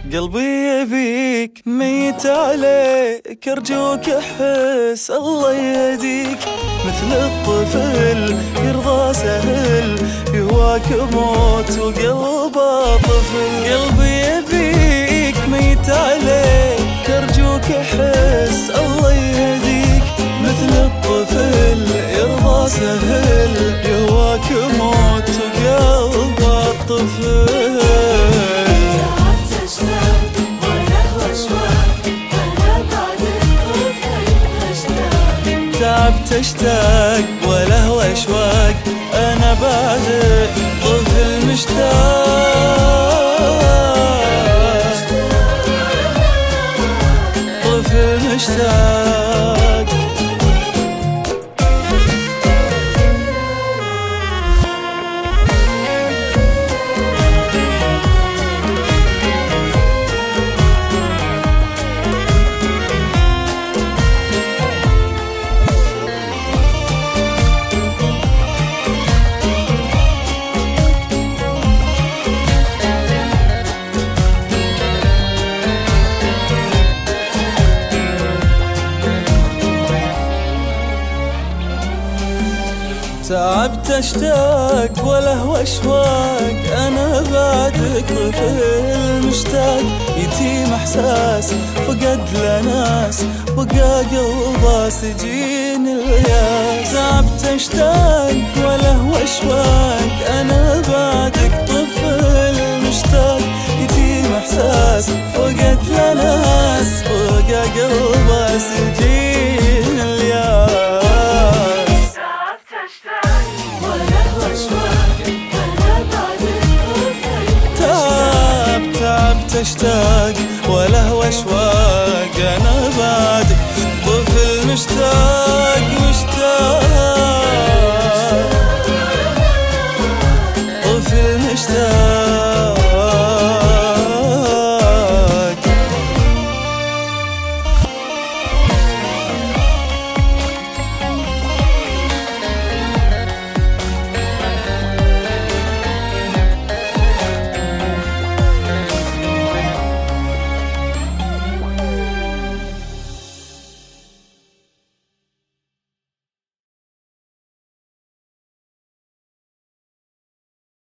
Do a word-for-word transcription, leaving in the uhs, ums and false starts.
قلبي يبيك ميت عليك، أرجوك أحس الله يهديك. مثل الطفل يرضى سهل، يهواك موت وقلبه طفل. قلبي يبيك ميت عليك، أرجوك أحس الله يهديك. مثل الطفل يرضى سهل، يهواك موت وقلبه طفل. تعبت اشتاق ولهو اشواق، انا بعدك طفل مشتاق، طفل مشتاق. تعبت اشتاق ولهو اشواق، انا بعدك طفل مشتاق. يتيم احساس فقد له ناس، بقى قلبه سجين الياس. تعبت اشتاق ولهو اشواق، انا بعدك طفل مشتاق. يتيم احساس فقد له ناس، بقى قلبه سجين الياس. اشتاق ولهو اشواق، انا بعدك طفل مشتاق.